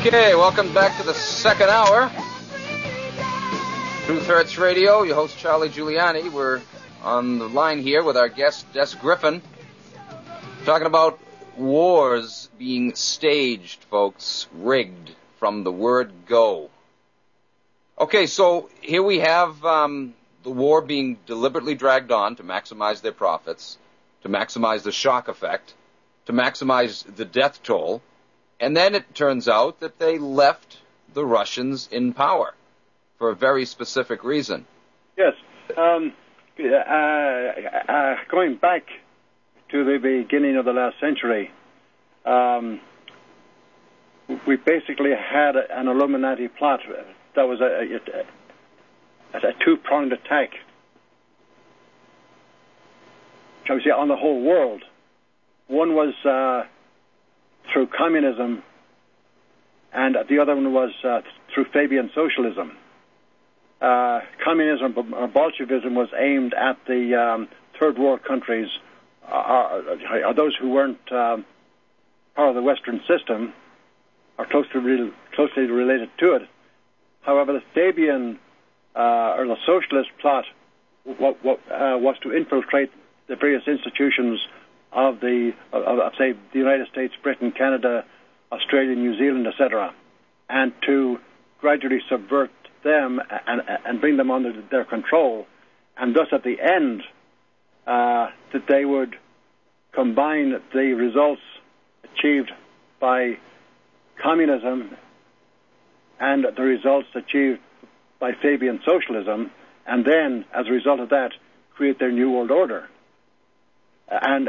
Okay, welcome back to the second hour. Truth Hurts Radio, your host Charlie Giuliani. We're on the line here with our guest Des Griffin, talking about wars being staged, folks, rigged from the word go. Okay, so here we have the war being deliberately dragged on to maximize their profits, to maximize the shock effect, to maximize the death toll. And then it turns out that they left the Russians in power for a very specific reason. Yes. Going back to the beginning of the last century, we basically had an Illuminati plot that was a two-pronged attack, shall we say, on the whole world. One was through communism, and the other one was through Fabian socialism. Communism or Bolshevism was aimed at the third world countries, or those who weren't part of the Western system, or closely related to it. However, the Fabian or the socialist plot was to infiltrate the various institutions of say, the United States, Britain, Canada, Australia, New Zealand, etc., and to gradually subvert them and bring them under their control, and thus at the end that they would combine the results achieved by communism and the results achieved by Fabian socialism, and then, as a result of that, create their New World Order. And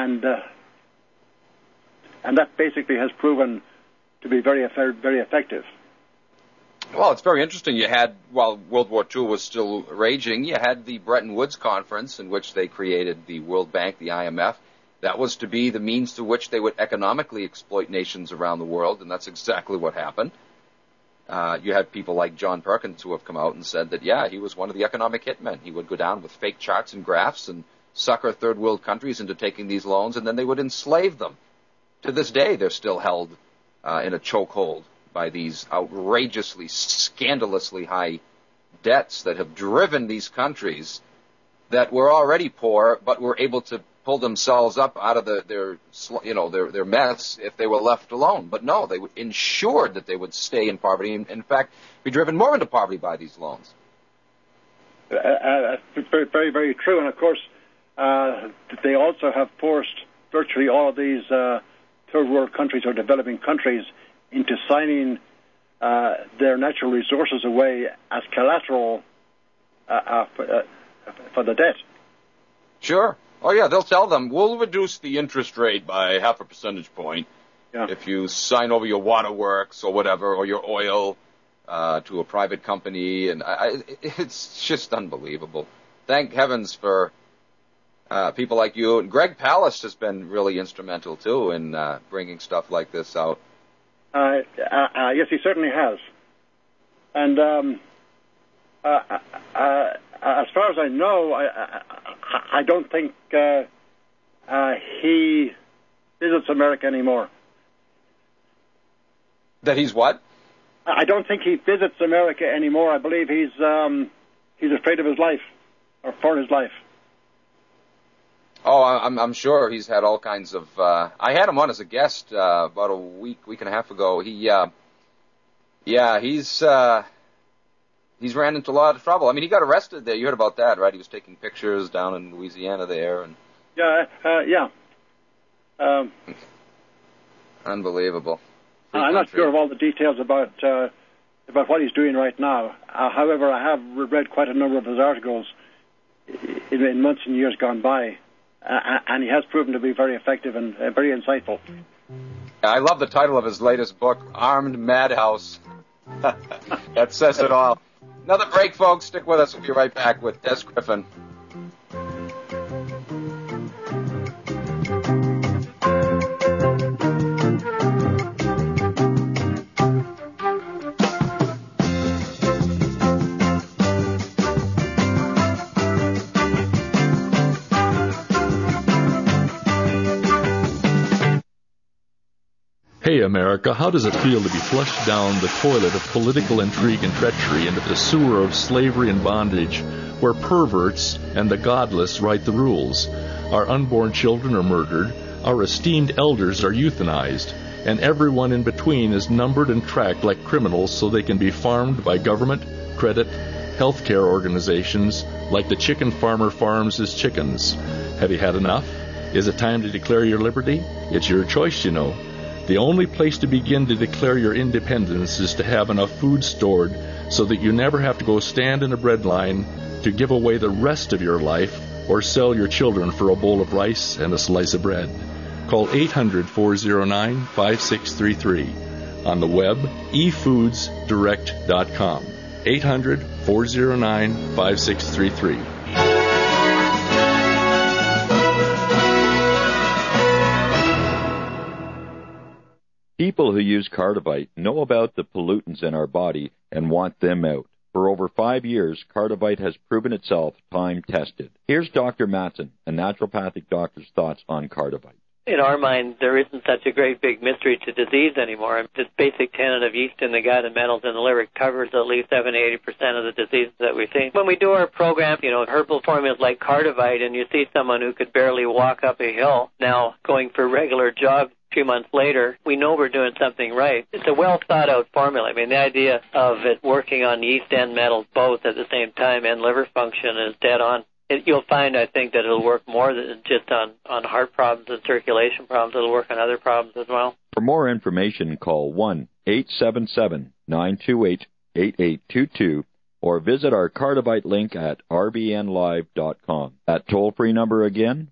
that basically has proven to be very effective. Well, it's very interesting. You had, while World War II was still raging, you had the Bretton Woods Conference in which they created the World Bank, the IMF. That was to be the means to which they would economically exploit nations around the world, and that's exactly what happened. You had people like John Perkins who have come out and said that, yeah, he was one of the economic hitmen. He would go down with fake charts and graphs and sucker third world countries into taking these loans, and then they would enslave them. To this day, they're still held in a chokehold by these outrageously, scandalously high debts that have driven these countries that were already poor, but were able to pull themselves up out of their mess if they were left alone. But no, they ensured that they would stay in poverty, and in fact, be driven more into poverty by these loans. Very, very, very true. And of course, they also have forced virtually all of these third world countries or developing countries into signing their natural resources away as collateral for the debt. Sure. Oh, yeah, they'll tell them, we'll reduce the interest rate by 0.5 percentage point if you sign over your waterworks or whatever, or your oil to a private company. And it's just unbelievable. Thank heavens for people like you. And Greg Palast has been really instrumental, too, in bringing stuff like this out. Yes, he certainly has. And as far as I know, I don't think he visits America anymore. That he's what? I don't think he visits America anymore. I believe he's afraid of his life, or for his life. Oh, I'm sure he's had all kinds of. I had him on as a guest about a week and a half ago. He's ran into a lot of trouble. I mean, he got arrested there. You heard about that, right? He was taking pictures down in Louisiana there, and yeah. Unbelievable. I'm not sure of all the details about what he's doing right now. However, I have read quite a number of his articles in months and years gone by. And he has proven to be very effective and very insightful. I love the title of his latest book, Armed Madhouse. That says it all. Another break, folks. Stick with us. We'll be right back with Des Griffin. Hey, America, how does it feel to be flushed down the toilet of political intrigue and treachery into the sewer of slavery and bondage, where perverts and the godless write the rules? Our unborn children are murdered, our esteemed elders are euthanized, and everyone in between is numbered and tracked like criminals so they can be farmed by government, credit, healthcare organizations, like the chicken farmer farms his chickens. Have you had enough? Is it time to declare your liberty? It's your choice, you know. The only place to begin to declare your independence is to have enough food stored so that you never have to go stand in a bread line to give away the rest of your life or sell your children for a bowl of rice and a slice of bread. Call 800-409-5633. On the web, efoodsdirect.com. 800-409-5633. People who use Cardivite know about the pollutants in our body and want them out. For over 5 years, Cardivite has proven itself time-tested. Here's Dr. Matson, a naturopathic doctor's thoughts on Cardivite. In our mind, there isn't such a great big mystery to disease anymore. This basic tenet of yeast in the gut and metals in the liver covers at least 70-80% of the diseases that we see. When we do our program, herbal formulas like Cardivite, and you see someone who could barely walk up a hill now going for regular jogs, 2 months later, we know we're doing something right. It's a well-thought-out formula. I mean, the idea of it working on yeast and metals both at the same time and liver function is dead on. You'll find, I think, that it'll work more than just on heart problems and circulation problems. It'll work on other problems as well. For more information, call 1-877-928-8822 or visit our Cardivite link at rbnlive.com. That toll-free number again,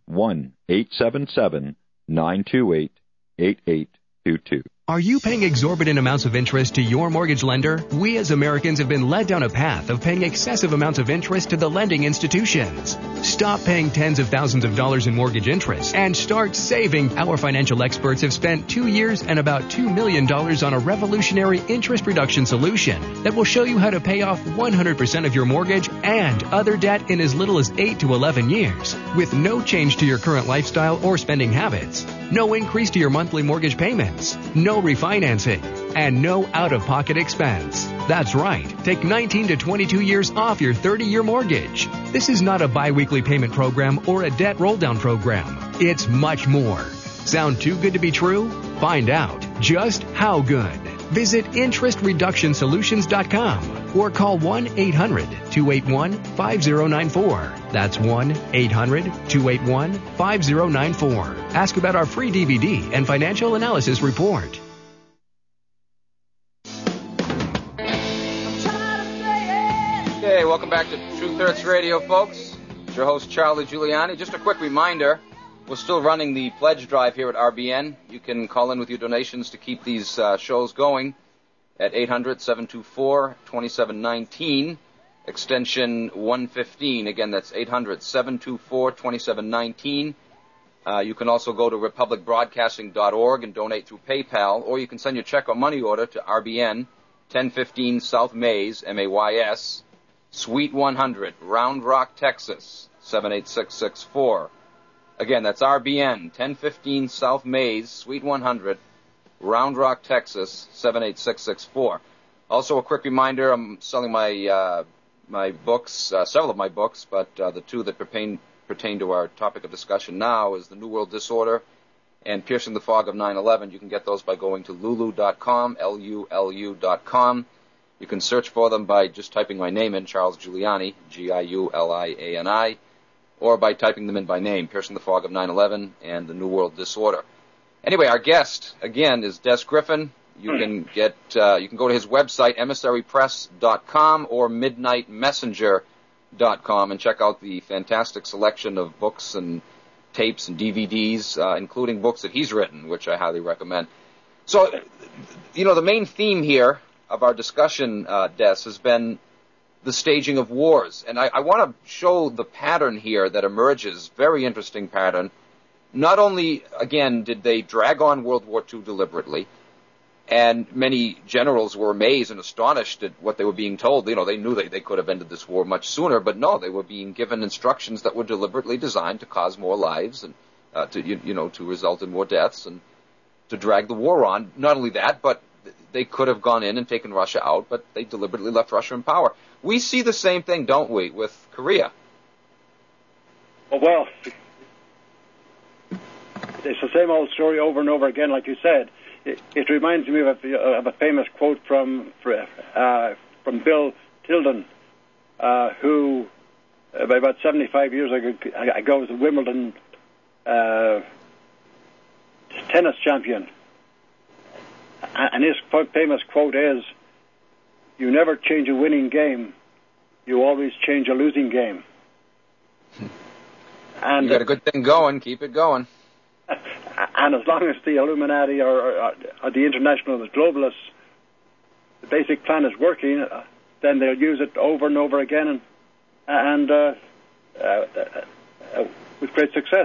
1-877-928-8822. Are you paying exorbitant amounts of interest to your mortgage lender? We as Americans have been led down a path of paying excessive amounts of interest to the lending institutions. Stop paying tens of thousands of dollars in mortgage interest and start saving. Our financial experts have spent 2 years and about $2 million on a revolutionary interest reduction solution that will show you how to pay off 100% of your mortgage and other debt in as little as 8 to 11 years with no change to your current lifestyle or spending habits. No increase to your monthly mortgage payments, no refinancing, and no out-of-pocket expense. That's right. Take 19 to 22 years off your 30-year mortgage. This is not a bi-weekly payment program or a debt roll-down program. It's much more. Sound too good to be true? Find out just how good. Visit interestreductionsolutions.com or call 1-800-281-5094. That's 1-800-281-5094. Ask about our free DVD and financial analysis report. Okay, welcome back to Truth Hurts Radio, folks. It's your host, Charlie Giuliani. Just a quick reminder, we're still running the pledge drive here at RBN. You can call in with your donations to keep these shows going at 800-724-2719, extension 115. Again, that's 800-724-2719. You can also go to republicbroadcasting.org and donate through PayPal, or you can send your check or money order to RBN, 1015 South Mays, M-A-Y-S, Suite 100, Round Rock, Texas, 78664. Again, that's RBN, 1015 South Mays, Suite 100, Round Rock, Texas, 78664. Also, a quick reminder, I'm selling my books, several of my books, but the two that pertain to our topic of discussion now is The New World Disorder and Piercing the Fog of 9/11. You can get those by going to lulu.com, Lulu.com. You can search for them by just typing my name in, Charles Giuliani, Giuliani, or by typing them in by name, Piercing the Fog of 9/11 and The New World Disorder. Anyway, our guest, again, is Des Griffin. You can go to his website, emissarypress.com or midnightmessenger.com, and check out the fantastic selection of books and tapes and DVDs, including books that he's written, which I highly recommend. So, the main theme here of our discussion, Des, has been the staging of wars. And I want to show the pattern here that emerges, very interesting pattern. Not only, again, did they drag on World War II deliberately, and many generals were amazed and astonished at what they were being told. They knew they could have ended this war much sooner, but no, they were being given instructions that were deliberately designed to cause more lives and to result in more deaths and to drag the war on. Not only that, but they could have gone in and taken Russia out, but they deliberately left Russia in power. We see the same thing, don't we, with Korea? Well, it's the same old story over and over again, like you said. It reminds me of a famous quote from Bill Tilden, who about 75 years ago was a Wimbledon tennis champion. And his famous quote is, "You never change a winning game, you always change a losing game." And you got a good thing going, keep it going. And as long as the Illuminati or the international, the globalists, the basic plan is working, then they'll use it over and over again, and with great success.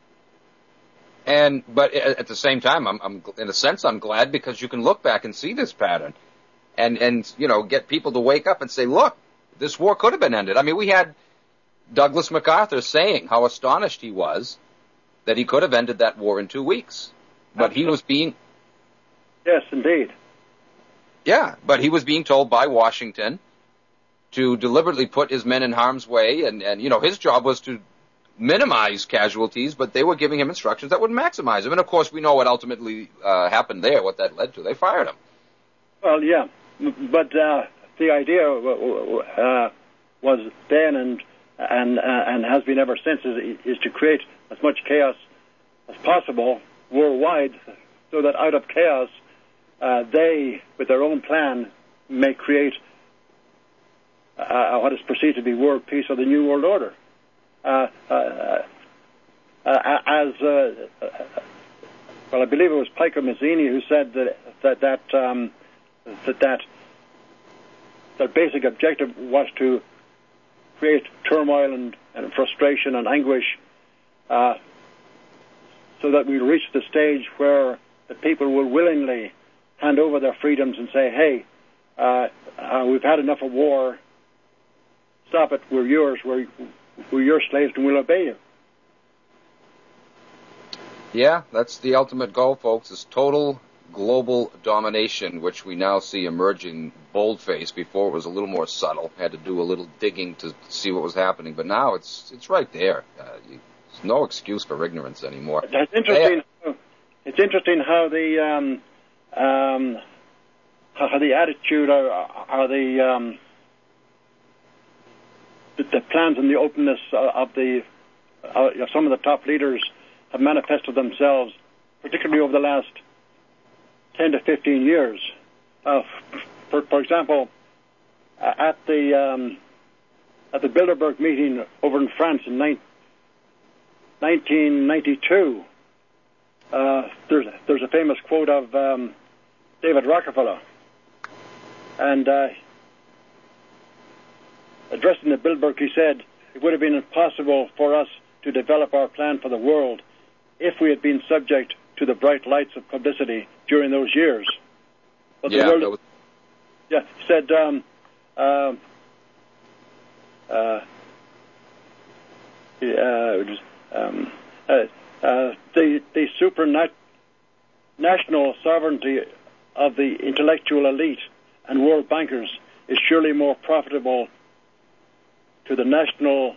But at the same time, I'm in a sense I'm glad, because you can look back and see this pattern, and get people to wake up and say, look, this war could have been ended. I mean, we had Douglas MacArthur saying how astonished he was that he could have ended that war in 2 weeks. But he was being... Yes, indeed. Yeah, but he was being told by Washington to deliberately put his men in harm's way, and his job was to minimize casualties, but they were giving him instructions that would maximize them. And, of course, we know what ultimately happened there, what that led to. They fired him. Well, yeah, but the idea was then and has been ever since is to create as much chaos as possible worldwide, so that out of chaos they, with their own plan, may create what is perceived to be world peace or the New World Order. Well, I believe it was Pico Mazzini who said that their basic objective was to create turmoil and frustration and anguish, so that we reach the stage where the people will willingly hand over their freedoms and say, hey, we've had enough of war, stop it, we're yours, we're your slaves and we'll obey you. Yeah, that's the ultimate goal, folks, is total global domination, which we now see emerging bold-faced. Before it was a little more subtle, had to do a little digging to see what was happening, but now it's right there. There's no excuse for ignorance anymore. It's interesting. It's interesting how the attitude or the plans and the openness of some of the top leaders have manifested themselves, particularly over the last 10 to 15 years. For example, at the Bilderberg meeting over in France in 1992, there's a famous quote of David Rockefeller, and addressing the Bilderberg, he said, "It would have been impossible for us to develop our plan for the world if we had been subject to the bright lights of publicity during those years." But yeah, the world, he said, the supranational sovereignty of the intellectual elite and world bankers is surely more profitable to the national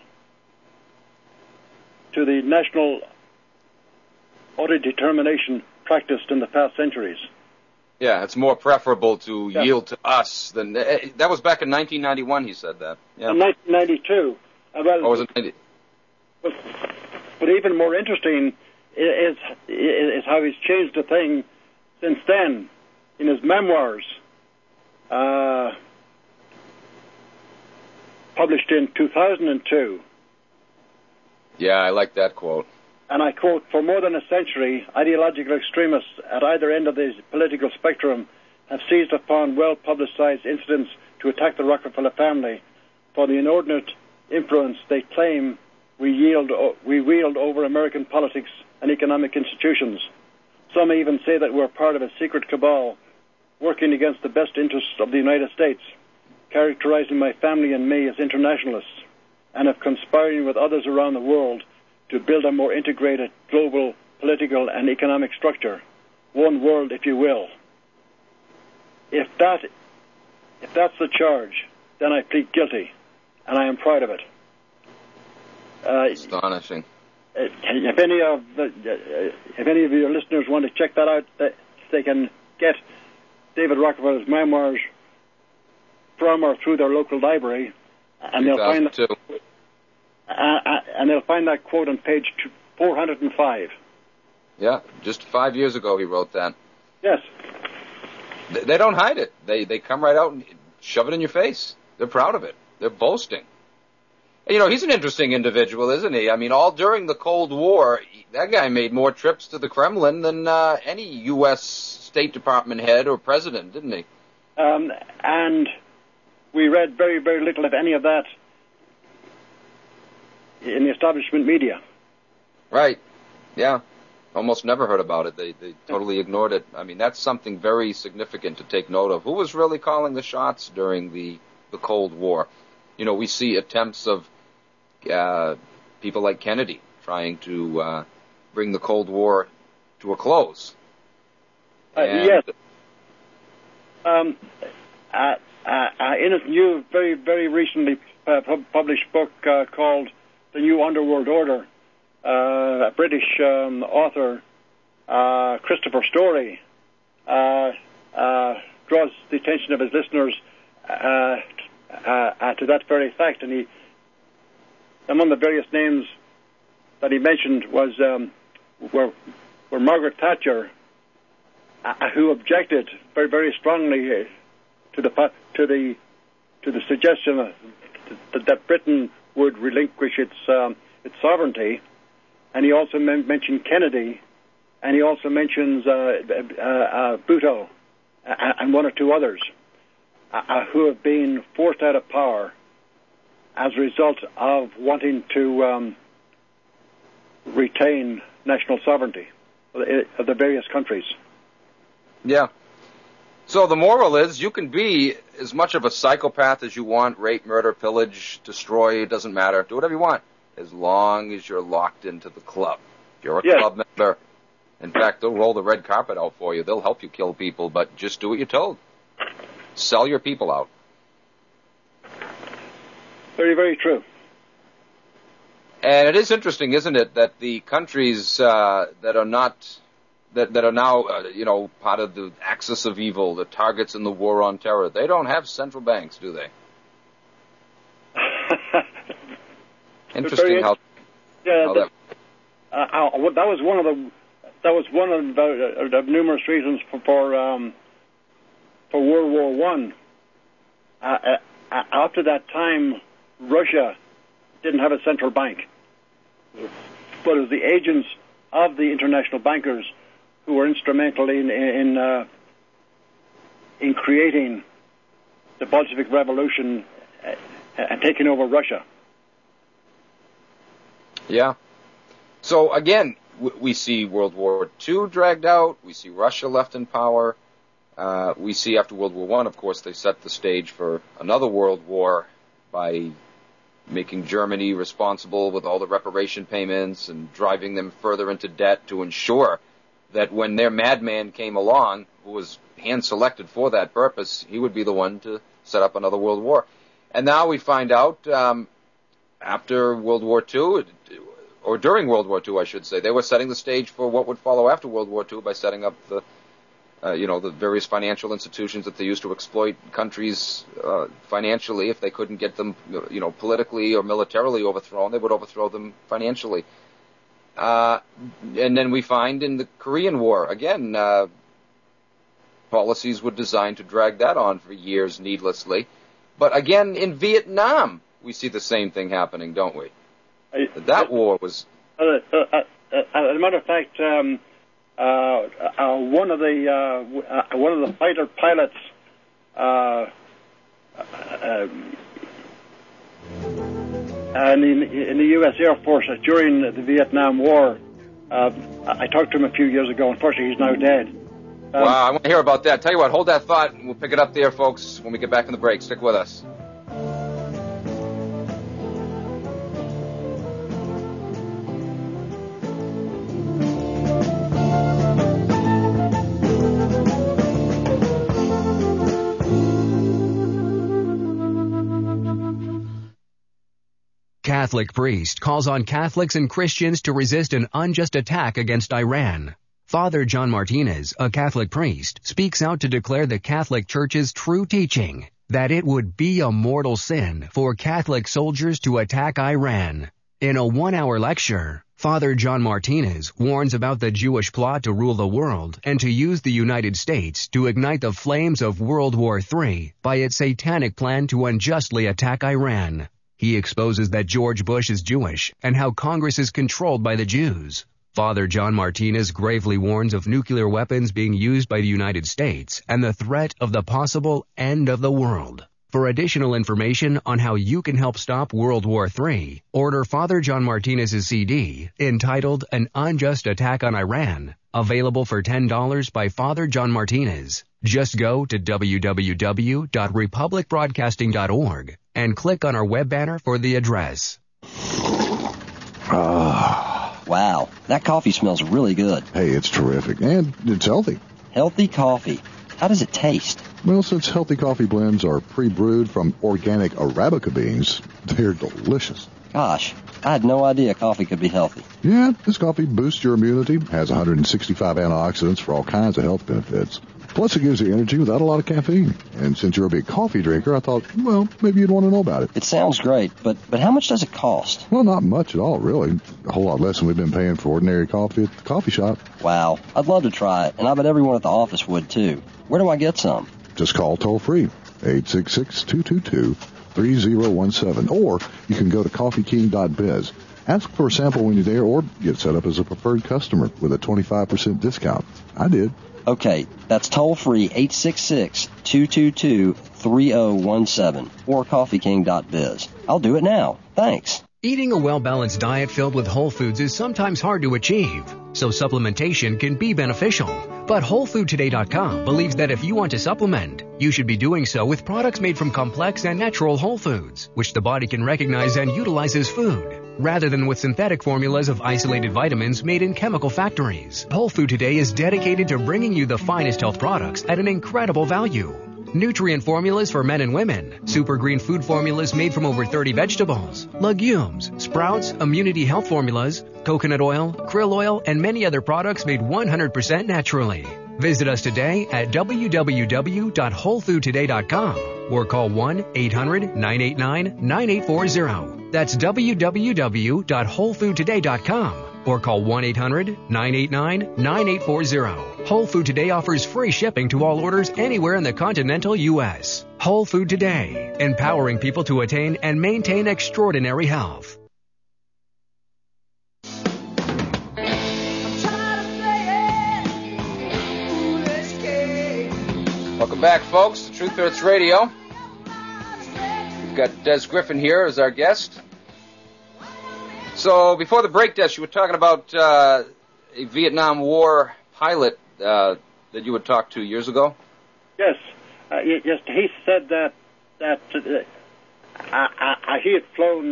autodetermination practiced in the past centuries. Yeah, it's more preferable to yield to us than... that was back in 1991 he said that. Yeah. In 1992. Was it 90? But even more interesting is how he's changed the thing since then. In his memoirs, published in 2002. Yeah, I like that quote. And I quote, "For more than a century, ideological extremists at either end of the political spectrum have seized upon well-publicized incidents to attack the Rockefeller family for the inordinate influence they claim we wield over American politics and economic institutions. Some even say that we're part of a secret cabal working against the best interests of the United States, characterizing my family and me as internationalists, and of conspiring with others around the world to build a more integrated global political and economic structure, one world, if you will. If that's the charge, then I plead guilty, and I am proud of it. Astonishing. If any of your listeners want to check that out, they can get David Rockefeller's memoirs from or through their local library, and they'll find that quote on page 405. Yeah, just 5 years ago he wrote that. Yes. They don't hide it. They come right out and shove it in your face. They're proud of it. They're boasting. And, he's an interesting individual, isn't he? I mean, all during the Cold War, that guy made more trips to the Kremlin than any U.S. State Department head or president, didn't he? And we read very, very little, if any, of that in the establishment media. Right. Yeah. Almost never heard about it. They totally ignored it. I mean, that's something very significant to take note of. Who was really calling the shots during the Cold War? We see attempts of people like Kennedy trying to bring the Cold War to a close. Yes. In a new, very, very recently published book called The New Underworld Order, a British author, Christopher Story, draws the attention of his listeners to that very fact. And among the various names that he mentioned were Margaret Thatcher, who objected very, very strongly to the suggestion that Britain would relinquish its sovereignty. And he also mentioned Kennedy, and he also mentions Bhutto and one or two others who have been forced out of power as a result of wanting to retain national sovereignty of the various countries. Yeah. So the moral is you can be as much of a psychopath as you want, rape, murder, pillage, destroy, it doesn't matter. Do whatever you want, as long as you're locked into the club. If you're a club member, in fact, they'll roll the red carpet out for you. They'll help you kill people, but just do what you're told. Sell your people out. Very, very true. And it is interesting, isn't it, that the countries that are now, part of the axis of evil, the targets in the war on terror, they don't have central banks, do they? Interesting how. Yeah, that was one of the numerous reasons for World War One. After that time, Russia didn't have a central bank, but it was the agents of the international bankers who were instrumental in creating the Bolshevik Revolution and taking over Russia. Yeah. So again, we see World War II dragged out. We see Russia left in power. We see after World War I, of course, they set the stage for another world war by making Germany responsible with all the reparation payments and driving them further into debt to ensure that when their madman came along, who was hand-selected for that purpose, he would be the one to set up another world war. And now we find out after World War II, or during World War II, I should say, they were setting the stage for what would follow after World War II by setting up the various financial institutions that they used to exploit countries financially. If they couldn't get them, politically or militarily overthrown, they would overthrow them financially. And then we find in the Korean War, again, policies were designed to drag that on for years needlessly. But again, in Vietnam, we see the same thing happening, don't we? That war was... As a matter of fact, one of the fighter pilots in the U.S. Air Force during the Vietnam War, I talked to him a few years ago. Unfortunately, he's now dead. Wow, I want to hear about that. Tell you what, hold that thought, and we'll pick it up there, folks, when we get back from the break. Stick with us. Catholic priest calls on Catholics and Christians to resist an unjust attack against Iran. Father John Martinez, a Catholic priest, speaks out to declare the Catholic Church's true teaching that it would be a mortal sin for Catholic soldiers to attack Iran. In a 1-hour lecture, Father John Martinez warns about the Jewish plot to rule the world and to use the United States to ignite the flames of World War III by its satanic plan to unjustly attack Iran. He exposes that George Bush is Jewish and how Congress is controlled by the Jews. Father John Martinez gravely warns of nuclear weapons being used by the United States and the threat of the possible end of the world. For additional information on how you can help stop World War III, order Father John Martinez's CD entitled An Unjust Attack on Iran, available for $10 by Father John Martinez. Just go to www.republicbroadcasting.org and click on our web banner for the address. Wow, that coffee smells really good. Hey, it's terrific, and it's healthy. Healthy coffee. How does it taste? Well, since healthy coffee blends are pre-brewed from organic Arabica beans, they're delicious. Gosh, I had no idea coffee could be healthy. Yeah, this coffee boosts your immunity, has 165 antioxidants for all kinds of health benefits. Plus, it gives you energy without a lot of caffeine. And since you're a big coffee drinker, I thought, well, maybe you'd want to know about it. It sounds great, but how much does it cost? Well, not much at all, really. A whole lot less than we've been paying for ordinary coffee at the coffee shop. Wow, I'd love to try it, and I bet everyone at the office would, too. Where do I get some? Just call toll-free, 866-222-3017, or you can go to coffeeking.biz. Ask for a sample when you're there, or get set up as a preferred customer with a 25% discount. I did. Okay, that's toll-free, 866-222-3017, or coffeeking.biz. I'll do it now. Thanks. Eating a well-balanced diet filled with whole foods is sometimes hard to achieve, so supplementation can be beneficial. But WholeFoodToday.com believes that if you want to supplement, you should be doing so with products made from complex and natural whole foods, which the body can recognize and utilize as food, rather than with synthetic formulas of isolated vitamins made in chemical factories. Whole Food Today is dedicated to bringing you the finest health products at an incredible value. Nutrient formulas for men and women, super green food formulas made from over 30 vegetables, legumes, sprouts, immunity health formulas, coconut oil, krill oil, and many other products made 100% naturally. Visit us today at www.wholefoodtoday.com or call 1-800-989-9840. That's www.wholefoodtoday.com or call 1-800-989-9840. Whole Food Today offers free shipping to all orders anywhere in the continental U.S. Whole Food Today, empowering people to attain and maintain extraordinary health. Welcome back, folks, to Truth Hurts Radio. We've got Des Griffin here as our guest. So, before the break, Des, you were talking about a Vietnam War pilot that you had talked to years ago? Yes. Yes, he said that he had flown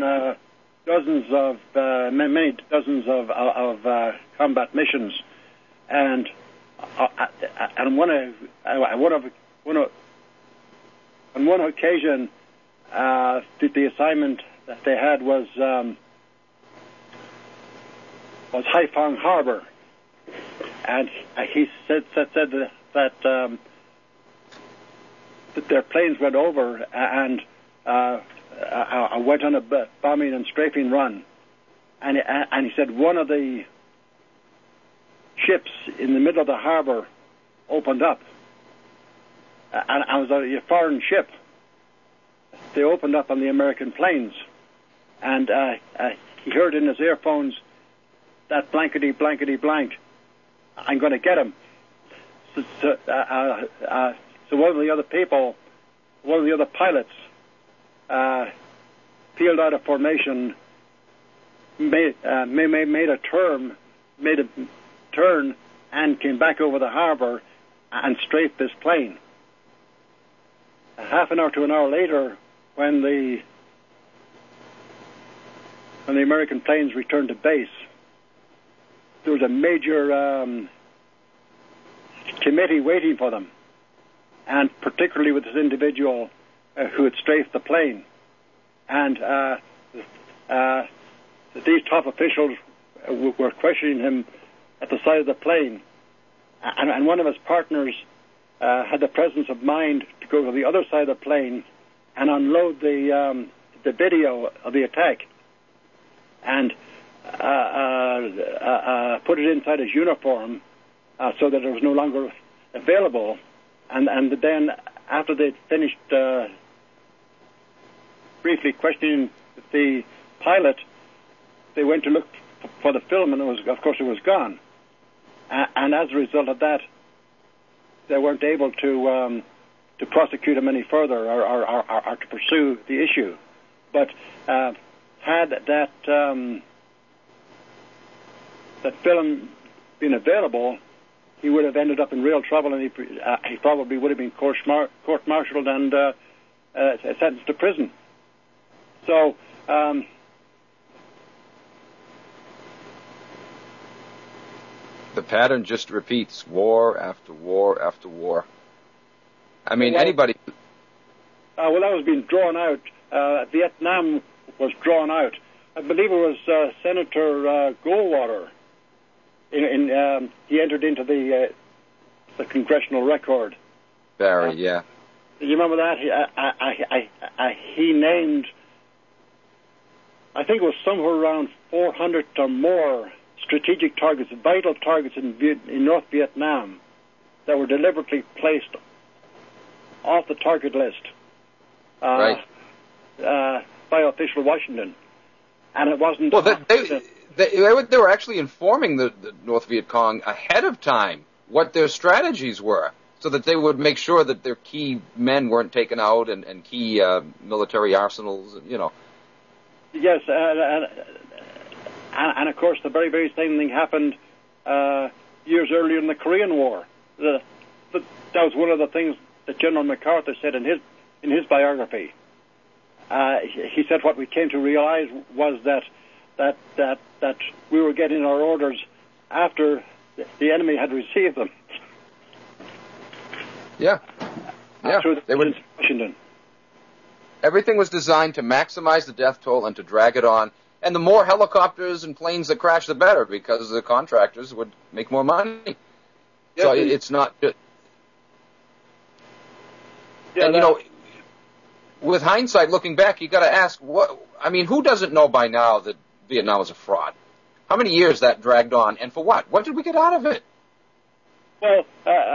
many dozens of combat missions, and on one occasion, the assignment that they had was Haiphong Harbor, and he said that their planes went over and went on a bombing and strafing run, and he said one of the ships in the middle of the harbor opened up, and it was a foreign ship. They opened up on the American planes, and he heard in his earphones that blankety blankety blank, I'm going to get him. So one of the other pilots, peeled out of formation, made a turn, and came back over the harbor and strafed this plane. Half an hour to an hour later, when the American planes returned to base, there was a major committee waiting for them, and particularly with this individual who had strafed the plane. And these top officials were questioning him at the side of the plane, and one of his partners had the presence of mind to go to the other side of the plane and unload the video of the attack and put it inside his uniform so that it was no longer available. And then after they'd finished briefly questioning the pilot, they went to look for the film, and of course it was gone. And as a result of that, they weren't able to prosecute him any further or to pursue the issue. But had that film been available, he would have ended up in real trouble, and he probably would have been court-martialed and sentenced to prison. So the pattern just repeats, war after war after war. I mean, anybody... well, that was being drawn out. Vietnam was drawn out. I believe it was Senator Goldwater. He entered into the congressional record. Barry, yeah. You remember that? He named, I think it was somewhere around 400 or more strategic targets, vital targets in North Vietnam that were deliberately placed off the target list by official Washington. And it wasn't... Well, they were actually informing the North Viet Cong ahead of time what their strategies were, so that they would make sure that their key men weren't taken out and key military arsenals, you know. Yes, and of course the very, very same thing happened years earlier in the Korean War. That was one of the things that General MacArthur said in his biography. He said what we came to realize was that we were getting our orders after the enemy had received them. Yeah. They were in Washington. Everything was designed to maximize the death toll and to drag it on. And the more helicopters and planes that crash, the better, because the contractors would make more money. Yes, so it's not... Yeah, and, you know, with hindsight, looking back, you got to ask, who doesn't know by now that Vietnam was a fraud? How many years that dragged on, and for what? What did we get out of it? Well,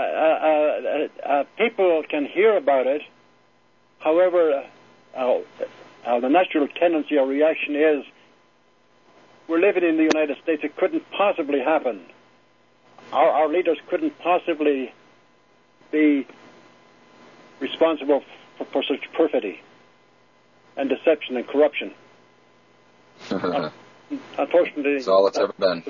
people can hear about it. However, the natural tendency or reaction is, we're living in the United States. It couldn't possibly happen. Our leaders couldn't possibly be responsible for such perfidy and deception and corruption. Unfortunately, that's all it's ever been.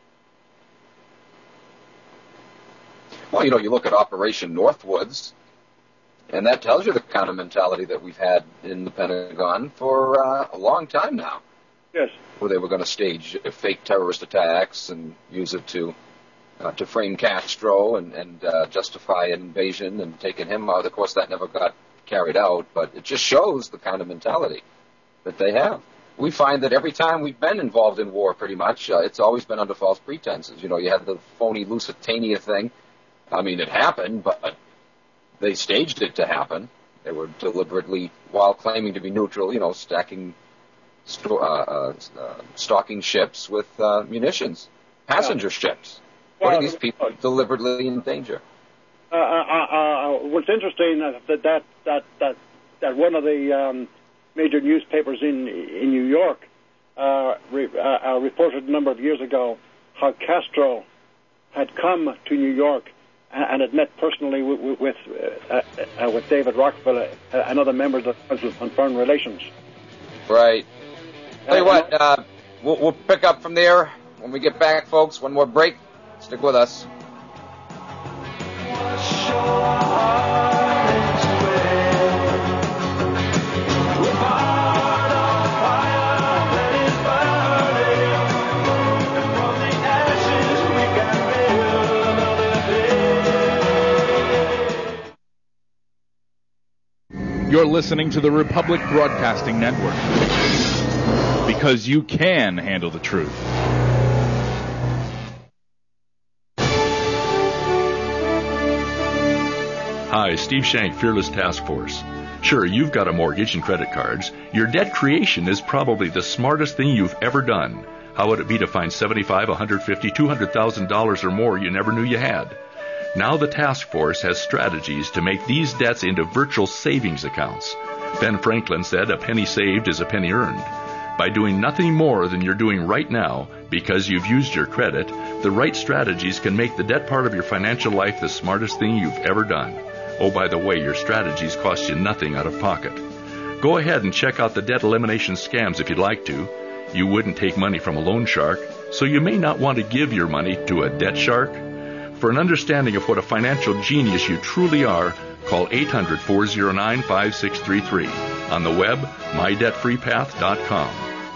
Well, you look at Operation Northwoods, and that tells you the kind of mentality that we've had in the Pentagon for a long time now. Yes. Where they were going to stage fake terrorist attacks and use it to frame Castro and justify an invasion and taking him out. Of course, that never got carried out, but it just shows the kind of mentality that they have. We find that every time we've been involved in war, pretty much, it's always been under false pretenses. You had the phony Lusitania thing. I mean, it happened, but they staged it to happen. They were deliberately, while claiming to be neutral, stocking ships with munitions, passenger ships. Putting these people deliberately in danger. What's interesting that one of the major newspapers in New York reported a number of years ago how Castro had come to New York and had met personally with David Rockefeller and other members of the Council on Foreign Relations. Right. Tell you what, we'll pick up from there when we get back, folks. One more break. Stick with us. You're listening to the Republic Broadcasting Network. because you can handle the truth. Hi, Steve Shank, Fearless Task Force. Sure, you've got a mortgage and credit cards. Your debt creation is probably the smartest thing you've ever done. How would it be to find $75,000, $150,000, $200,000 or more you never knew you had? Now the task force has strategies to make these debts into virtual savings accounts. Ben Franklin said a penny saved is a penny earned. By doing nothing more than you're doing right now because you've used your credit, the right strategies can make the debt part of your financial life the smartest thing you've ever done. Oh, by the way, your strategies cost you nothing out of pocket. Go ahead and check out the debt elimination scams if you'd like to. You wouldn't take money from a loan shark, so you may not want to give your money to a debt shark. For an understanding of what a financial genius you truly are, call 800-409-5633. On the web, mydebtfreepath.com.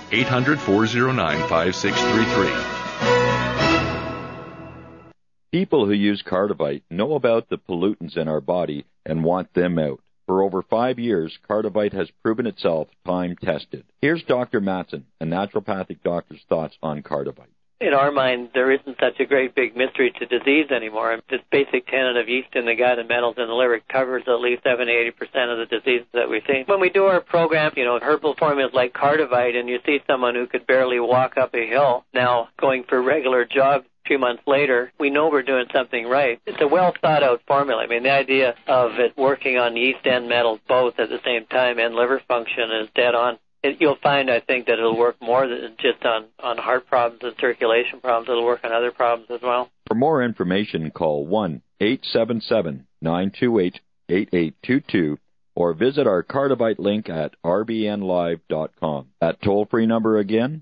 800-409-5633. People who use Cardivite know about the pollutants in our body and want them out. For over 5 years, Cardivite has proven itself time-tested. Here's Dr. Matson, a naturopathic doctor's thoughts on Cardivite. In our mind, there isn't such a great big mystery to disease anymore. This basic tenet of yeast in the gut and metals in the liver covers at least 70-80% of the diseases that we see. When we do our program, herbal formulas like Cardivite, and you see someone who could barely walk up a hill now going for regular jogs a few months later, we know we're doing something right. It's a well-thought-out formula. I mean, the idea of it working on yeast and metals both at the same time and liver function is dead on. You'll find, I think, that it'll work more than just on heart problems and circulation problems. It'll work on other problems as well. For more information, call 1-877-928-8822 or visit our Cardivite link at rbnlive.com. That toll-free number again,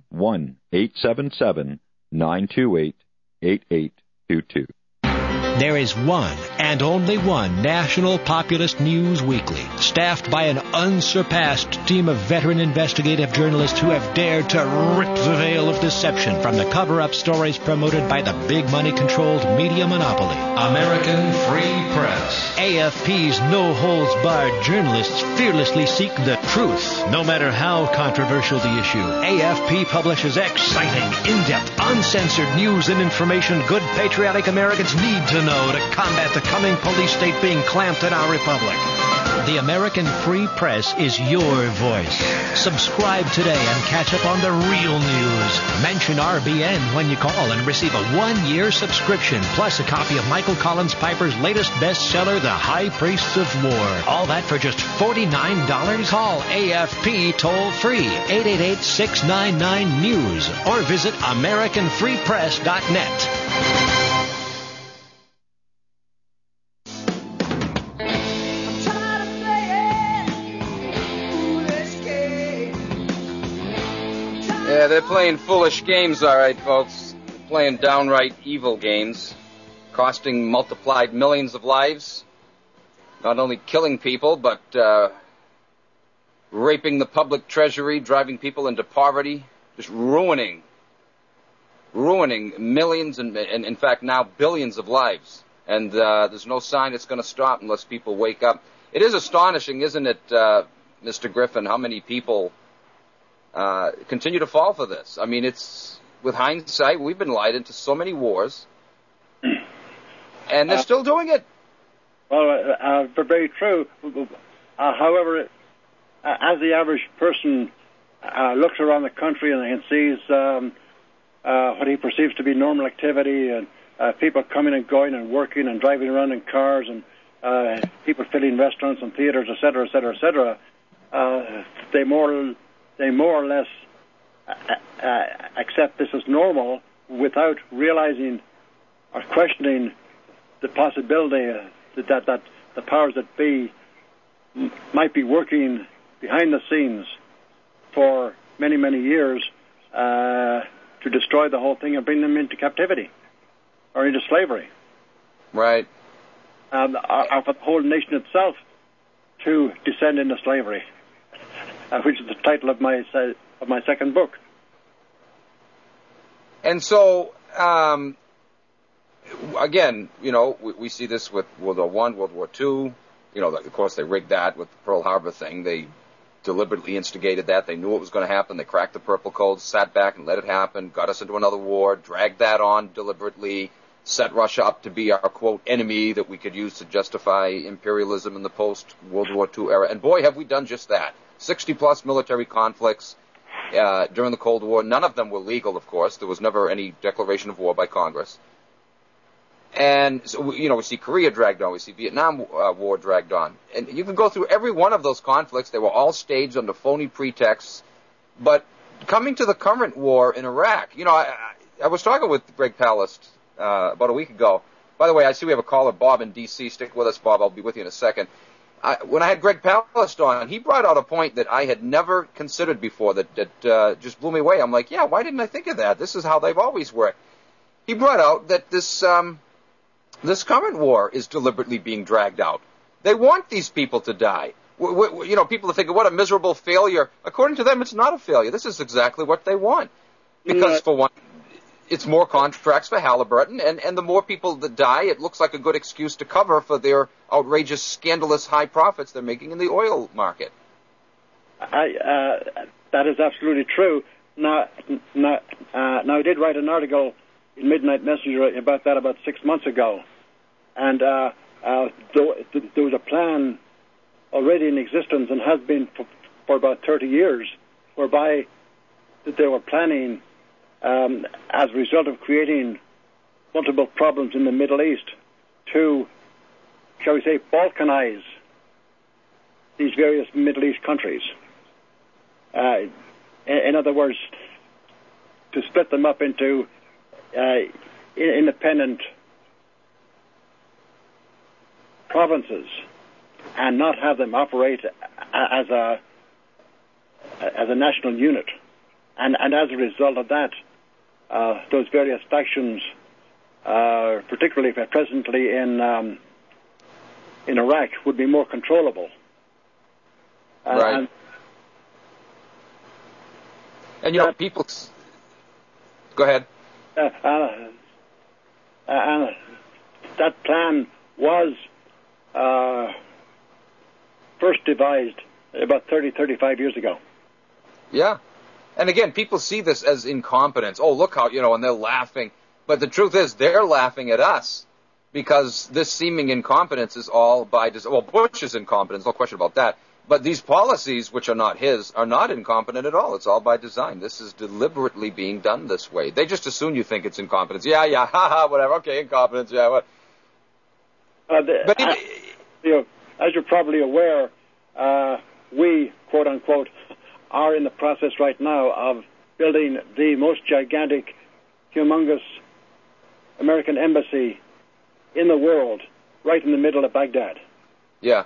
1-877-928-8822. There is one and only one national populist news weekly, staffed by an unsurpassed team of veteran investigative journalists who have dared to rip the veil of deception from the cover-up stories promoted by the big money-controlled media monopoly. American Free Press. AFP's no-holds-barred journalists fearlessly seek the truth, no matter how controversial the issue. AFP publishes exciting, in-depth, uncensored news and information good patriotic Americans need to know to combat the coming police state being clamped in our republic. The American Free Press is your voice. Subscribe today and catch up on the real news. Mention RBN when you call and receive a 1-year subscription, plus a copy of Michael Collins Piper's latest bestseller, The High Priests of War. All that for just $49? Call AFP toll-free, 888-699-NEWS, or visit AmericanFreePress.net. Yeah, they're playing foolish games, all right, folks. They're playing downright evil games, costing multiplied millions of lives, not only killing people, but raping the public treasury, driving people into poverty, just ruining millions and in fact now billions of lives. And there's no sign it's going to stop unless people wake up. It is astonishing, isn't it, Mr. Griffin, how many people continue to fall for this. I mean, it's, with hindsight, we've been lied into so many wars, and they're still doing it. Well, very true. However, as the average person looks around the country and sees what he perceives to be normal activity, and people coming and going and working and driving around in cars, and people filling restaurants and theaters, et cetera, et cetera, et cetera, they more or less accept this as normal without realizing or questioning the possibility that the powers that be might be working behind the scenes for many, many years to destroy the whole thing and bring them into captivity or into slavery. Right. Or for the whole nation itself to descend into slavery. Which is the title of my second book. And so, again, we see this with World War I, World War II. Of course, they rigged that with the Pearl Harbor thing. They deliberately instigated that. They knew it was going to happen. They cracked the purple code, sat back and let it happen, got us into another war, dragged that on deliberately, set Russia up to be our, quote, enemy that we could use to justify imperialism in the post-World War II era. And boy, have we done just that. 60-plus military conflicts during the Cold War. None of them were legal, of course. There was never any declaration of war by Congress. And so, we see Korea dragged on. We see Vietnam War dragged on. And you can go through every one of those conflicts. They were all staged under phony pretexts. But coming to the current war in Iraq, I was talking with Greg Palast about a week ago. By the way, I see we have a caller, Bob in D.C. Stick with us, Bob. I'll be with you in a second. When I had Greg Palast on, he brought out a point that I had never considered before that just blew me away. I'm like, yeah, why didn't I think of that? This is how they've always worked. He brought out that this current war is deliberately being dragged out. They want these people to die. People are thinking, what a miserable failure. According to them, it's not a failure. This is exactly what they want. Because, for one, it's more contracts for Halliburton, and the more people that die, it looks like a good excuse to cover for their outrageous, scandalous high profits they're making in the oil market. That is absolutely true. Now, I did write an article in Midnight Messenger about that about 6 months ago. And there was a plan already in existence and has been for about 30 years, whereby they were planning, as a result of creating multiple problems in the Middle East, to, shall we say, balkanize these various Middle East countries. In other words, to split them up into independent provinces and not have them operate as a national unit. And as a result of that, those various factions, particularly presently in Iraq, would be more controllable. Right. And people... Go ahead. That plan was first devised about 35 years ago. Yeah. And again, people see this as incompetence. Oh, look how, and they're laughing. But the truth is, they're laughing at us because this seeming incompetence is all by design. Well, Bush's incompetence, no question about that. But these policies, which are not his, are not incompetent at all. It's all by design. This is deliberately being done this way. They just assume you think it's incompetence. Yeah, whatever. Okay, incompetence, yeah, what? As you're probably aware, we, quote unquote, are in the process right now of building the most gigantic, humongous American embassy in the world, right in the middle of Baghdad. Yeah.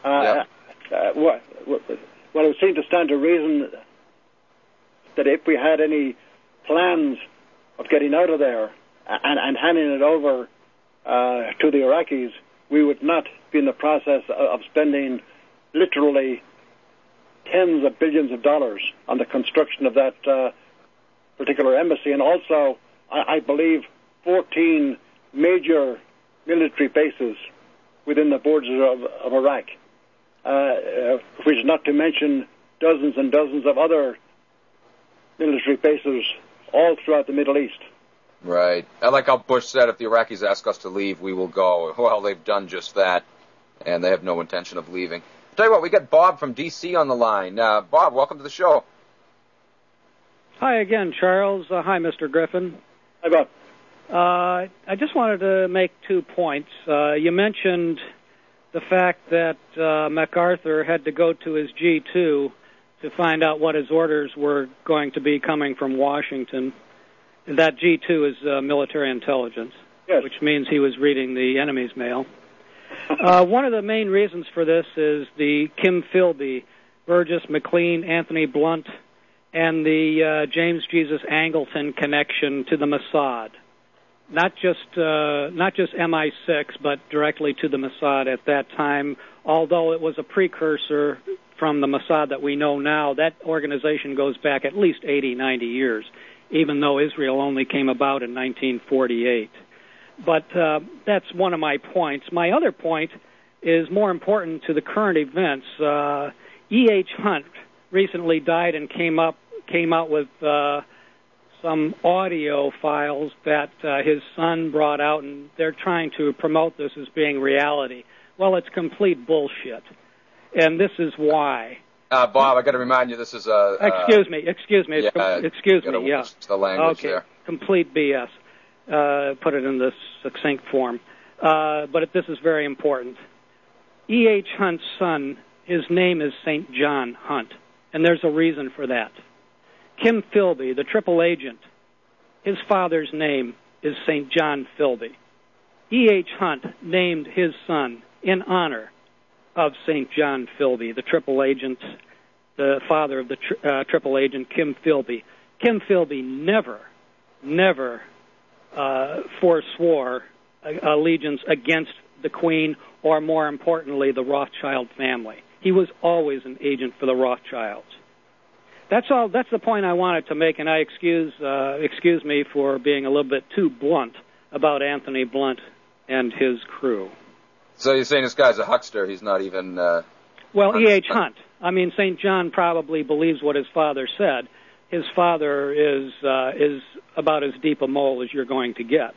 Well, it would seem to stand to reason that if we had any plans of getting out of there and handing it over to the Iraqis, we would not be in the process of spending literally tens of billions of dollars on the construction of that particular embassy. And also, I believe, 14 major military bases within the borders of Iraq. Which is not to mention dozens and dozens of other military bases all throughout the Middle East. Right. I like how Bush said, if the Iraqis ask us to leave, we will go. Well, they've done just that, and they have no intention of leaving. I'll tell you what, we got Bob from D.C. on the line. Bob, welcome to the show. Hi again, Charles. Hi, Mr. Griffin. Hi, Bob. I just wanted to make 2 points. You mentioned the fact that MacArthur had to go to his G2 to find out what his orders were going to be coming from Washington. And that G2 is military intelligence, yes. Which means he was reading the enemy's mail. One of the main reasons for this is the Kim Philby, Burgess McLean, Anthony Blunt, and the James Jesus Angleton connection to the Mossad. Not just MI6, but directly to the Mossad at that time. Although it was a precursor from the Mossad that we know now, that organization goes back at least 80, 90 years, even though Israel only came about in 1948. But that's one of my points. My other point is more important to the current events. E.H. Hunt recently died and came out with some audio files that his son brought out, and they're trying to promote this as being reality. Well, it's complete bullshit, and this is why. Bob, I got to remind you, this is a. Excuse me. Yeah, excuse me. Yeah. The language okay. there. Complete BS. Put it in this succinct form, but this is very important. E.H. Hunt's son, his name is St. John Hunt, and there's a reason for that. Kim Philby, the triple agent, his father's name is St. John Philby. E.H. Hunt named his son in honor of St. John Philby, the triple agent, the father of the triple agent, Kim Philby. Kim Philby never forswore allegiance against the Queen or, more importantly, the Rothschild family. He was always an agent for the Rothschilds. That's all. That's the point I wanted to make, and I excuse me for being a little bit too blunt about Anthony Blunt and his crew. So you're saying this guy's a huckster? He's not even. Well, E.H. Hunt. I mean, St. John probably believes what his father said. His father is about as deep a mole as you're going to get.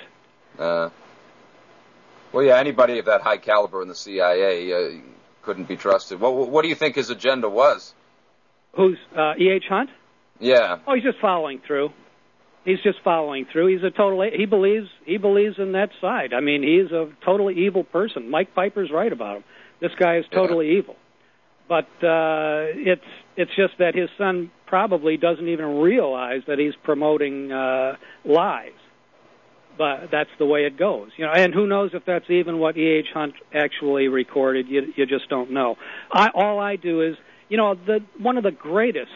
Well, yeah, anybody of that high caliber in the CIA couldn't be trusted. What do you think his agenda was? Who's E.H. Hunt? Yeah. Oh, he's just following through. He's just following through. He's a total. He believes in that side. I mean, he's a totally evil person. Mike Piper's right about him. This guy is totally evil. But it's just that his son probably doesn't even realize that he's promoting lies. But that's the way it goes, you know. And who knows if that's even what E.H. Hunt actually recorded? You just don't know. All I do is, you know, one of the greatest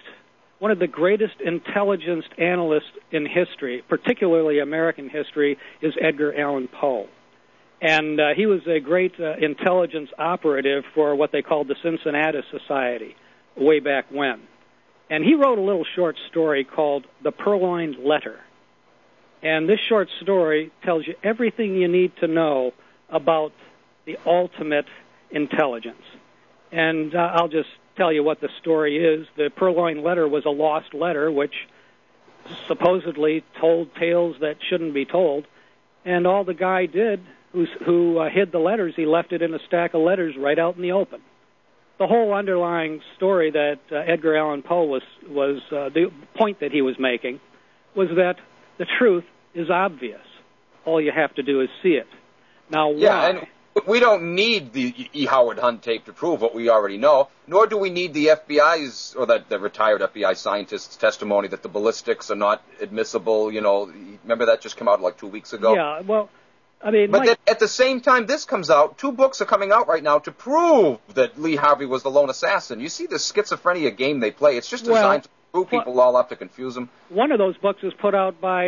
intelligence analysts in history, particularly American history, is Edgar Allan Poe. And he was a great intelligence operative for what they called the Cincinnati Society way back when. And he wrote a little short story called The Purloined Letter. And this short story tells you everything you need to know about the ultimate intelligence. And I'll just tell you what the story is. The Purloined Letter was a lost letter which supposedly told tales that shouldn't be told. And all the guy did, who hid the letters, he left it in a stack of letters right out in the open. The whole underlying story that Edgar Allan Poe was the point that he was making was that the truth is obvious. All you have to do is see it. Now, why? Yeah, and we don't need the E. Howard Hunt tape to prove what we already know, nor do we need the FBI's, or the retired FBI scientist's testimony that the ballistics are not admissible. You know, remember that just came out like 2 weeks ago? Yeah, well, I mean... But at the same time this comes out, 2 books are coming out right now to prove that Lee Harvey was the lone assassin. You see this schizophrenia game they play. It's just designed to screw people all up, to confuse them. One of those books was put out by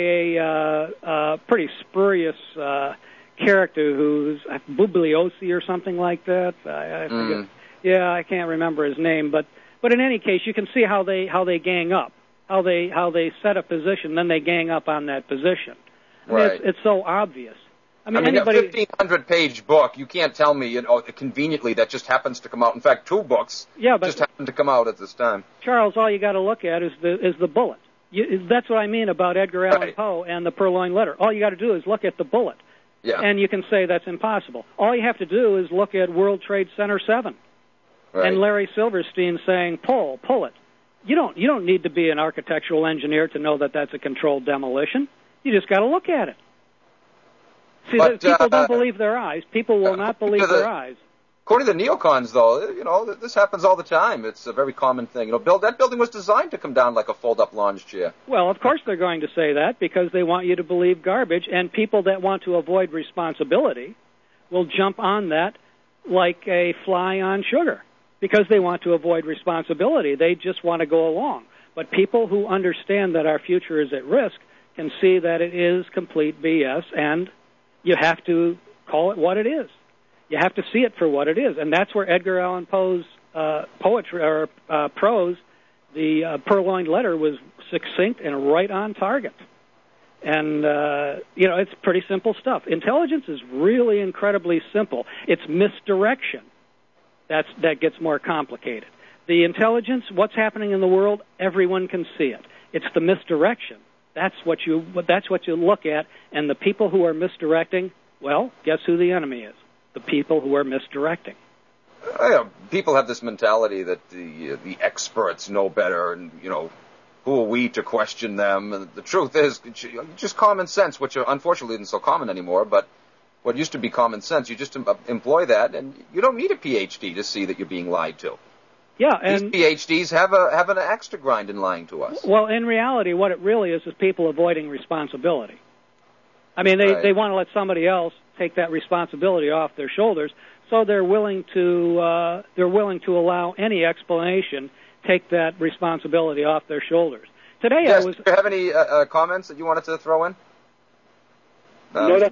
a pretty spurious character who's Bugliosi or something like that. I forget. Yeah, I can't remember his name, but in any case, you can see how they gang up, how they set a position, then they gang up on that position. I mean, right. It's so obvious. I mean, a 1,500-page book, you can't tell me, you know, conveniently that just happens to come out. In fact, 2 books just happen to come out at this time. Charles, all you got to look at is the bullet. That's what I mean about Edgar Allan Poe and the Purloined Letter. All you got to do is look at the bullet, and you can say that's impossible. All you have to do is look at World Trade Center 7, and Larry Silverstein saying, "Pull it." You don't need to be an architectural engineer to know that that's a controlled demolition. You just got to look at it. See, people don't believe their eyes. People will not believe their eyes. According to the neocons, though, you know, this happens all the time. It's a very common thing. You know, that building was designed to come down like a fold-up lounge chair. Well, of course they're going to say that because they want you to believe garbage, and people that want to avoid responsibility will jump on that like a fly on sugar because they want to avoid responsibility. They just want to go along. But people who understand that our future is at risk can see that it is complete BS, and you have to call it what it is. You have to see it for what it is, and that's where Edgar Allan Poe's poetry or prose, the Purloined Letter, was succinct and right on target. And you know, it's pretty simple stuff. Intelligence is really incredibly simple. It's misdirection that gets more complicated. The intelligence, what's happening in the world, everyone can see it. It's the misdirection. That's what you look at, and the people who are misdirecting, well, guess who the enemy is? The people who are misdirecting. People have this mentality that the experts know better, and who are we to question them? And the truth is, just common sense, which unfortunately isn't so common anymore. But what used to be common sense, you just employ that, and you don't need a PhD to see that you're being lied to. Yeah, and these PhDs have an axe to grind in lying to us. Well, in reality, what it really is people avoiding responsibility. I mean, they want to let somebody else take that responsibility off their shoulders, so they're willing to allow any explanation take that responsibility off their shoulders. Today, yes, do you have any comments that you wanted to throw in? No,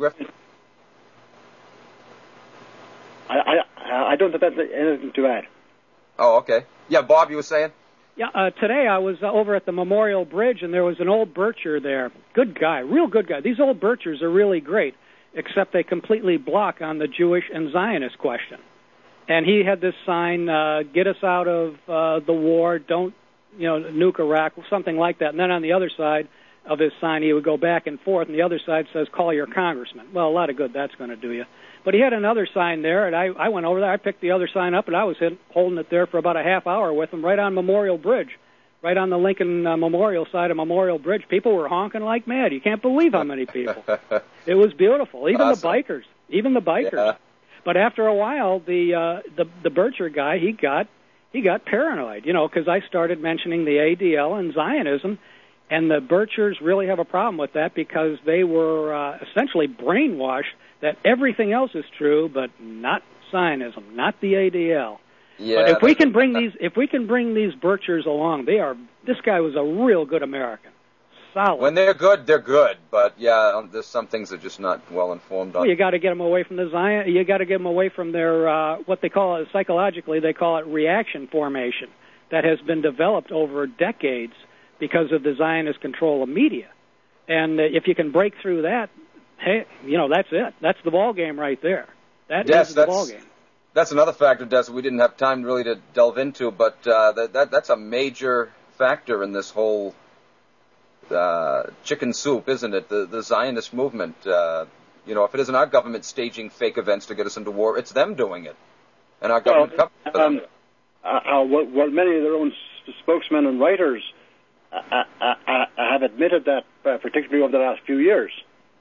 I don't think that's anything to add. Oh, okay. Yeah, Bob, you were saying? Yeah, today I was over at the Memorial Bridge, and there was an old bircher there. Good guy, real good guy. These old birchers are really great, except they completely block on the Jewish and Zionist question. And he had this sign, get us out of the war, don't nuke Iraq, something like that. And then on the other side of his sign, he would go back and forth, and the other side says, call your congressman. Well, a lot of good that's going to do you. But he had another sign there, and I went over there. I picked the other sign up, and I was holding it there for about a half hour with him right on Memorial Bridge, right on the Lincoln Memorial side of Memorial Bridge. People were honking like mad. You can't believe how many people. It was beautiful. Even awesome. The bikers. Yeah. But after a while, the bircher guy, he got paranoid, because I started mentioning the ADL and Zionism, and the birchers really have a problem with that because they were essentially brainwashed that everything else is true, but not Zionism, not the ADL. Yeah, but if we can bring these birchers along, this guy was a real good American. Solid. When they're good, they're good. But yeah, there's some things that are just not well informed on. Well, you got to get them away from the Zion. You got to get them away from their what they call it psychologically. They call it reaction formation that has been developed over decades because of the Zionist control of media. And if you can break through that, hey, that's it. That's the ball game right there. That's the ball game. That's another factor, Des, we didn't have time really to delve into, but that's a major factor in this whole chicken soup, isn't it? The Zionist movement. If it isn't our government staging fake events to get us into war, it's them doing it. And our government well, many of their own spokesmen and writers have admitted that, particularly over the last few years.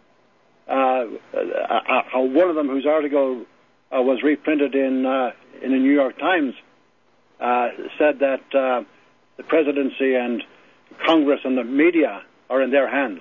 One of them, whose article was reprinted in the New York Times, said that the presidency and Congress and the media are in their hands.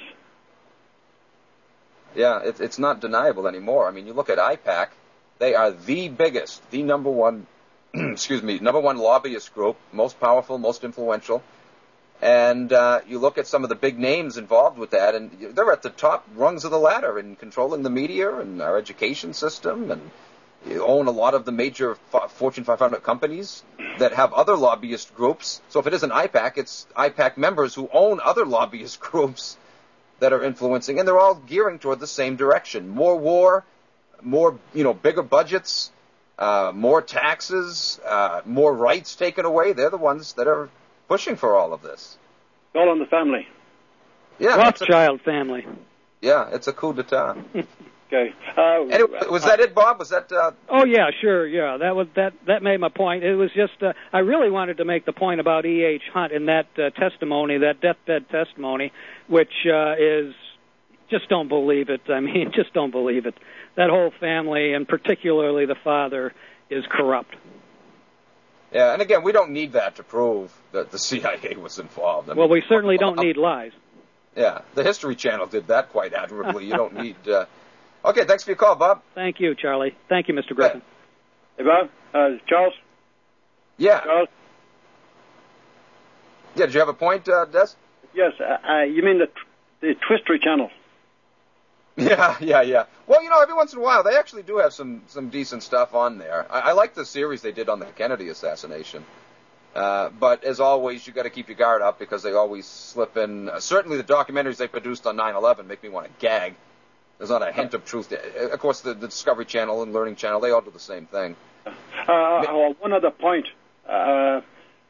Yeah, it's not deniable anymore. I mean, you look at IPAC; they are the biggest, the number one lobbyist group, most powerful, most influential. And you look at some of the big names involved with that, and they're at the top rungs of the ladder in controlling the media and our education system, and you own a lot of the major Fortune 500 companies that have other lobbyist groups. So if it isn't IPAC, it's IPAC members who own other lobbyist groups that are influencing, and they're all gearing toward the same direction. More war, more, bigger budgets, more taxes, more rights taken away. They're the ones that are pushing for all of this. All in the family. Yeah, Rothschild family. Yeah, it's a coup d'etat. Okay. Anyway, was that it, Bob? Was that? Oh yeah, sure. Yeah, that made my point. It was just I really wanted to make the point about E.H. Hunt in that testimony, that deathbed testimony, which is just don't believe it. I mean, just don't believe it. That whole family, and particularly the father, is corrupt. Yeah, and again, we don't need that to prove that the CIA was involved. Well, we certainly don't need lies. Yeah, the History Channel did that quite admirably. You don't need... Okay, thanks for your call, Bob. Thank you, Charlie. Thank you, Mr. Griffin. Hey, Bob? Charles? Yeah. Charles? Yeah, did you have a point, Des? Yes, you mean the Twister Channel? Yeah. Well, every once in a while, they actually do have some decent stuff on there. I like the series they did on the Kennedy assassination. But as always, you got to keep your guard up because they always slip in. Certainly the documentaries they produced on 9/11 make me want to gag. There's not a hint of truth. Of course, the Discovery Channel and Learning Channel, they all do the same thing. One other point.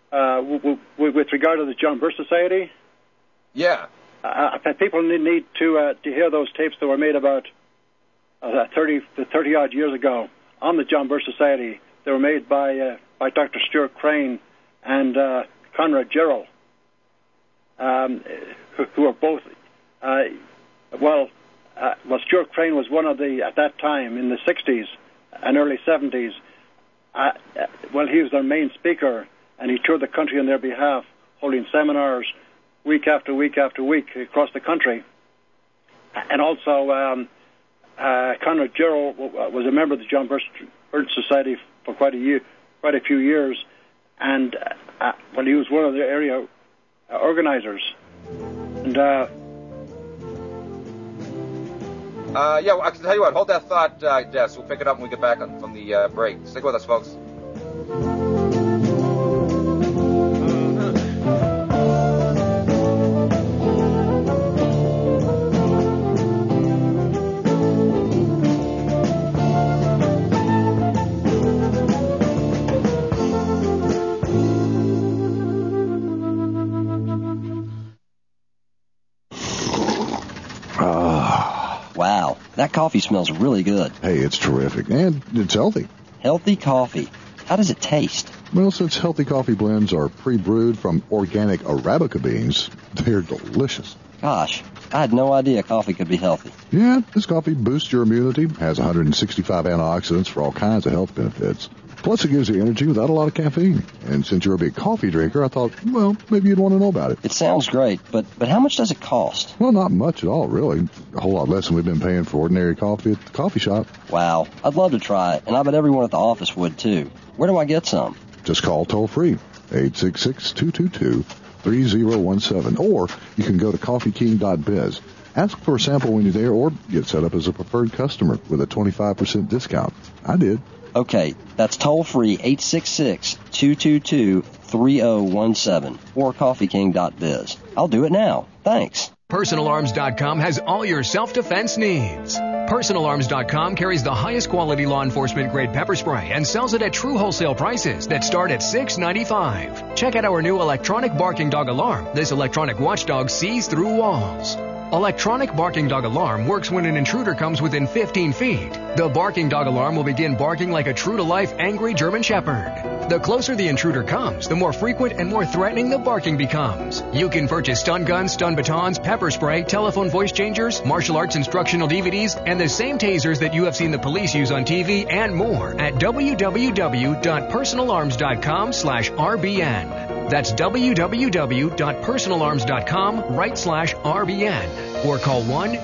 with regard to the John Birch Society. Yeah. People need to hear those tapes that were made about 30 odd years ago on the John Birch Society. They were made by Dr. Stuart Crane and Conrad Gerald, who are both. Stuart Crane was one of the, at that time in the 60s and early 70s. He was their main speaker, and he toured the country on their behalf, holding seminars week after week after week across the country. And also, Conrad Gerald was a member of the John Birch Society for quite a few years, and he was one of the area organizers. And I can tell you what. Hold that thought, Des. We'll pick it up when we get back from the break. Stick with us, folks. Wow, that coffee smells really good. Hey, it's terrific, and it's healthy. Healthy coffee. How does it taste? Well, since healthy coffee blends are pre-brewed from organic Arabica beans, they're delicious. Gosh, I had no idea coffee could be healthy. Yeah, this coffee boosts your immunity, has 165 antioxidants for all kinds of health benefits. Plus, it gives you energy without a lot of caffeine. And since you're a big coffee drinker, I thought, well, maybe you'd want to know about it. It sounds great, but how much does it cost? Well, not much at all, really. A whole lot less than we've been paying for ordinary coffee at the coffee shop. Wow, I'd love to try it, and I bet everyone at the office would, too. Where do I get some? Just call toll-free, 866-222-3017, or you can go to coffeeking.biz. Ask for a sample when you're there, or get set up as a preferred customer with a 25% discount. I did. Okay, that's toll-free, 866-222-3017, or coffeeking.biz. I'll do it now. Thanks. PersonalArms.com has all your self-defense needs. PersonalArms.com carries the highest quality law enforcement grade pepper spray and sells it at true wholesale prices that start at $6.95. Check out our new electronic barking dog alarm. This electronic watchdog sees through walls. Electronic barking dog alarm works when an intruder comes within 15 feet. The barking dog alarm will begin barking like a true-to-life angry German Shepherd. The closer the intruder comes, the more frequent and more threatening the barking becomes. You can purchase stun guns, stun batons, pepper spray, telephone voice changers, martial arts instructional DVDs, and the same tasers that you have seen the police use on TV and more at www.personalarms.com/RBN. That's www.personalarms.com/RBN, or call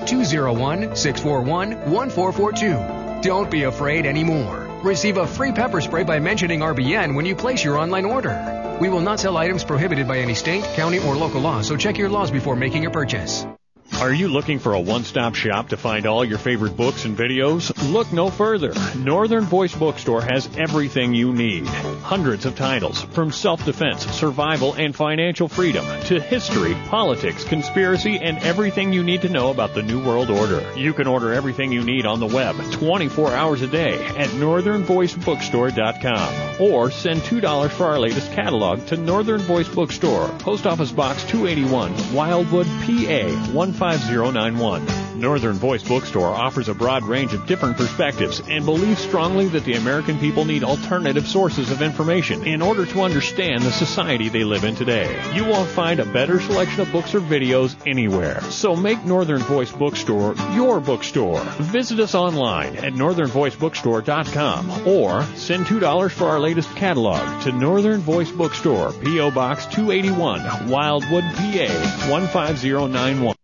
1-201-641-1442. Don't be afraid anymore. Receive a free pepper spray by mentioning RBN when you place your online order. We will not sell items prohibited by any state, county, or local law, so check your laws before making your purchase. Are you looking for a one-stop shop to find all your favorite books and videos? Look no further. Northern Voice Bookstore has everything you need. Hundreds of titles, from self-defense, survival, and financial freedom, to history, politics, conspiracy, and everything you need to know about the New World Order. You can order everything you need on the web 24 hours a day at northernvoicebookstore.com, or send $2 for our latest catalog to Northern Voice Bookstore, Post Office Box 281, Wildwood, PA 15091. Northern Voice Bookstore offers a broad range of different perspectives and believes strongly that the American people need alternative sources of information in order to understand the society they live in today. You won't find a better selection of books or videos anywhere. So make Northern Voice Bookstore your bookstore. Visit us online at northernvoicebookstore.com, or send $2 for our latest catalog to Northern Voice Bookstore, P.O. Box 281, Wildwood, PA 15091.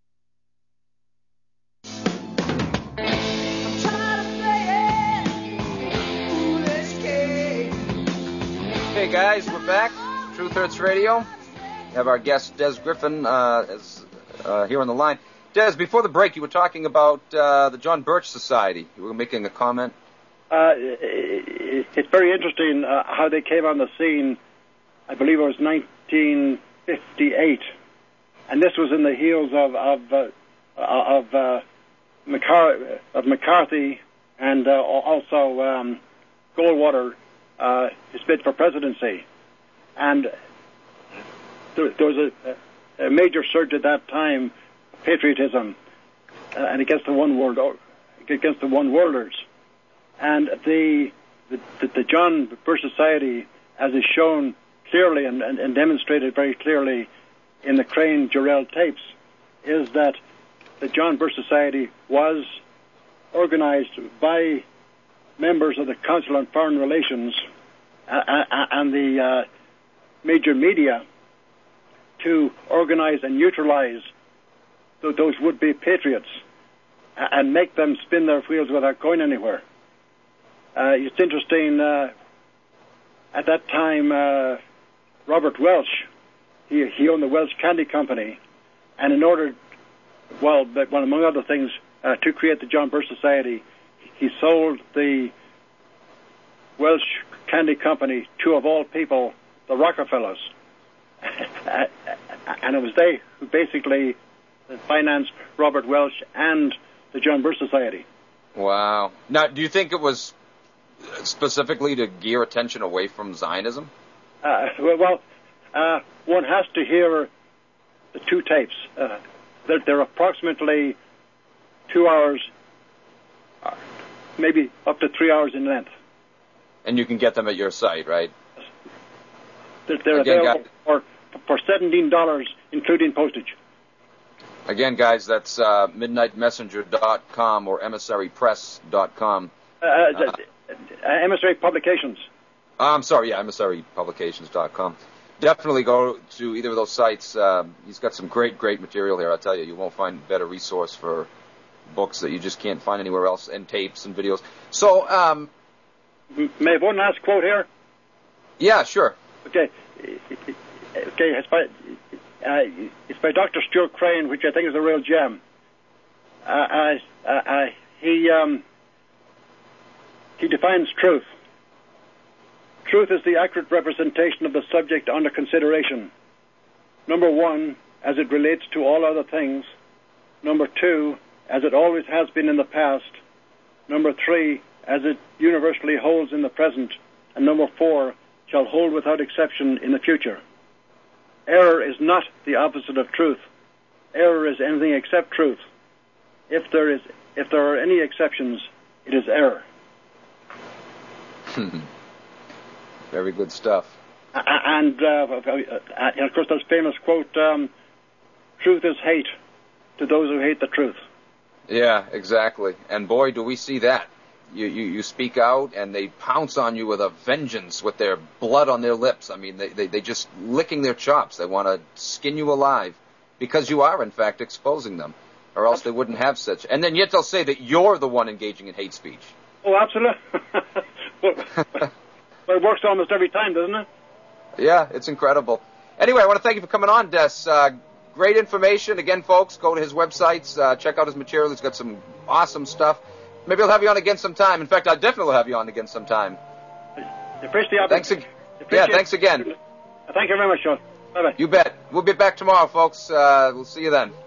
Hey guys, we're back. Truth Hurts Radio. We have our guest Des Griffin here on the line. Des, before the break, you were talking about the John Birch Society. You were making a comment. It's very interesting how they came on the scene. I believe it was 1958, and this was in the heels of McCarthy and also Goldwater. His bid for presidency. And there was a major surge at that time, patriotism, and against the one worlders. And the John Birch Society, as is shown clearly and demonstrated very clearly in the Crane-Jarrell tapes, is that the John Birch Society was organized by members of the Council on Foreign Relations and the major media to organize and neutralize those would-be patriots and make them spin their wheels without going anywhere. It's interesting, at that time, Robert Welch, he owned the Welch Candy Company, and in order, among other things, to create the John Birch Society, he sold the Welch Candy Company to, of all people, the Rockefellers. And it was they who basically financed Robert Welch and the John Birch Society. Wow. Now, do you think it was specifically to gear attention away from Zionism? One has to hear the two tapes. They're approximately 2 hours, maybe up to 3 hours in length. And you can get them at your site, right? They're available for $17, including postage. Again, guys, that's midnightmessenger.com or emissarypress.com. Emissary Publications. I'm sorry, emissarypublications.com. Definitely go to either of those sites. He's got some great material here. I'll tell you, you won't find a better resource for books that you just can't find anywhere else, and tapes and videos. So, may I have one last quote here? Yeah, sure. Okay, it's by Dr. Stuart Crane, which I think is a real gem. He defines truth. Truth is the accurate representation of the subject under consideration. Number one, as it relates to all other things. Number two, as it always has been in the past. Number three, as it universally holds in the present. And number four, shall hold without exception in the future. Error is not the opposite of truth. Error is anything except truth. If there are any exceptions, it is error. Very good stuff. And of course, there's famous quote, truth is hate to those who hate the truth. Yeah, exactly. And boy, do we see that. You speak out, and they pounce on you with a vengeance, with their blood on their lips. I mean, they just licking their chops. They want to skin you alive because you are, in fact, exposing them, or else they wouldn't have such. And then yet they'll say that you're the one engaging in hate speech. Oh, absolutely. But it works almost every time, doesn't it? Yeah, it's incredible. Anyway, I want to thank you for coming on, Des. Great information. Again, folks, go to his websites, check out his material. He's got some awesome stuff. Maybe I'll have you on again sometime. In fact, I'll definitely have you on again sometime. Appreciate the opportunity. Thanks again. Thank you very much, Sean. Bye-bye. You bet. We'll be back tomorrow, folks. We'll see you then.